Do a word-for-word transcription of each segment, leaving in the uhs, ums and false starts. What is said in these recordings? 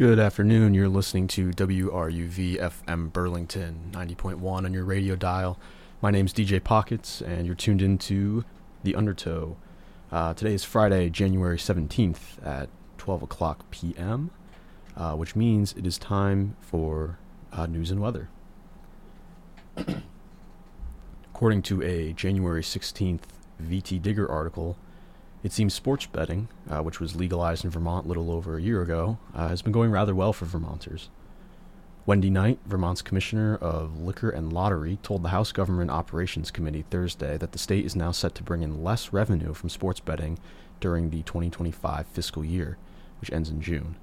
Good afternoon. You're listening to W R U V F M Burlington, ninety point one on your radio dial. My name's D J Pockets, and you're tuned into The Undertow. Uh, today is Friday, January seventeenth at twelve o'clock p.m., uh, which means it is time for uh, news and weather. According to a January sixteenth V T Digger article, it seems sports betting, uh, which was legalized in Vermont a little over a year ago, uh, has been going rather well for Vermonters. Wendy Knight, Vermont's Commissioner of Liquor and Lottery, told the House Government Operations Committee Thursday that the state is now set to bring in less revenue from sports betting during the twenty twenty-five fiscal year, which ends in June.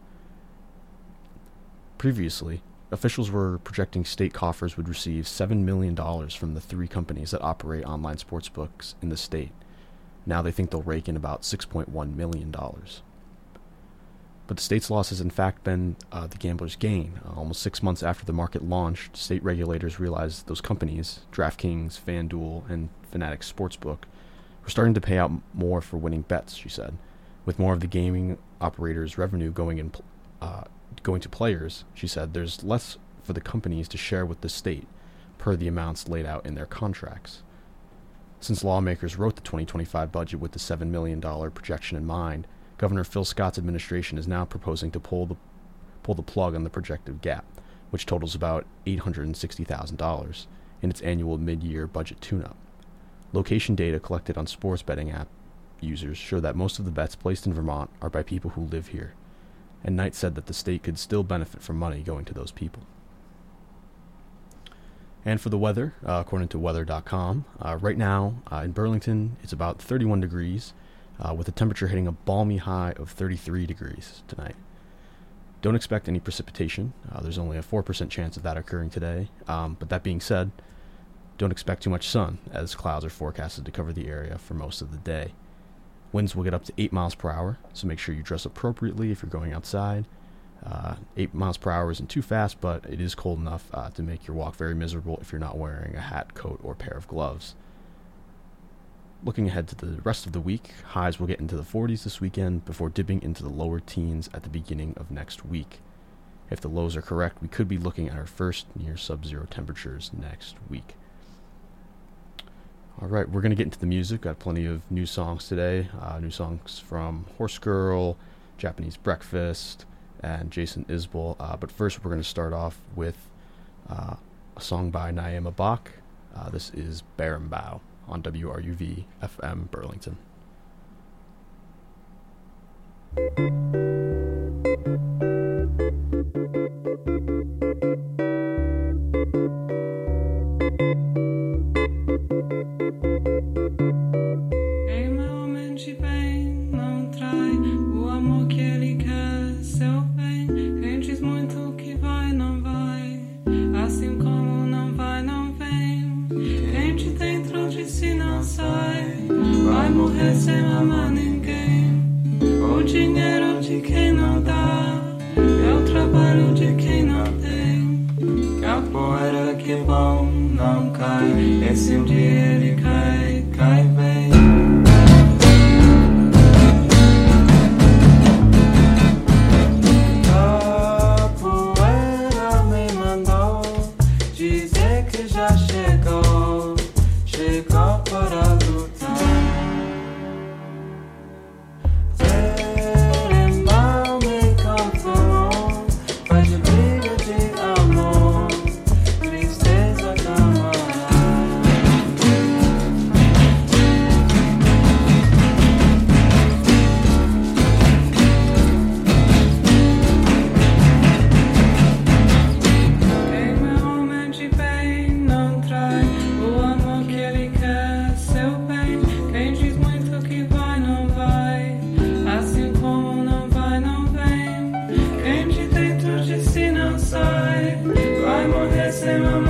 Previously, officials were projecting state coffers would receive seven million dollars from the three companies that operate online sportsbooks in the state. Now they think they'll rake in about six point one million dollars. But the state's loss has in fact been uh, the gamblers' gain. Uh, almost six months after the market launched, state regulators realized those companies, DraftKings, FanDuel, and Fanatics Sportsbook, were starting to pay out more for winning bets, she said, with more of the gaming operators' revenue going in, uh, going to players. She said there's less for the companies to share with the state, per the amounts laid out in their contracts. Since lawmakers wrote the twenty twenty-five budget with the seven million dollars projection in mind, Governor Phil Scott's administration is now proposing to pull the pull the plug on the projected gap, which totals about eight hundred sixty thousand dollars, in its annual mid-year budget tune-up. Location data collected on sports betting app users show that most of the bets placed in Vermont are by people who live here, and Knight said that the state could still benefit from money going to those people. And for the weather, uh, according to weather dot com, uh, right now uh, in Burlington, it's about thirty-one degrees, uh, with the temperature hitting a balmy high of thirty-three degrees tonight. Don't expect any precipitation. Uh, there's only a four percent chance of that occurring today. Um, but that being said, don't expect too much sun, as clouds are forecasted to cover the area for most of the day. Winds will get up to eight miles per hour, so make sure you dress appropriately if you're going outside. Uh, eight miles per hour isn't too fast, but it is cold enough uh, to make your walk very miserable if you're not wearing a hat, coat, or pair of gloves. Looking ahead to the rest of the week, highs will get into the forties this weekend before dipping into the lower teens at the beginning of next week. If the lows are correct, we could be looking at our first near sub-zero temperatures next week. Alright, we're going to get into the music. Got plenty of new songs today. Uh, new songs from Horse Girl, Japanese Breakfast, and Jason Isbell. Uh, but first, we're going to start off with uh, a song by Naima Bach. Uh, this is Barenbow on W R U V F M Burlington.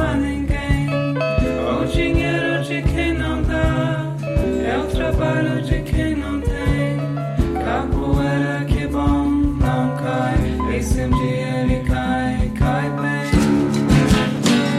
Trabalho de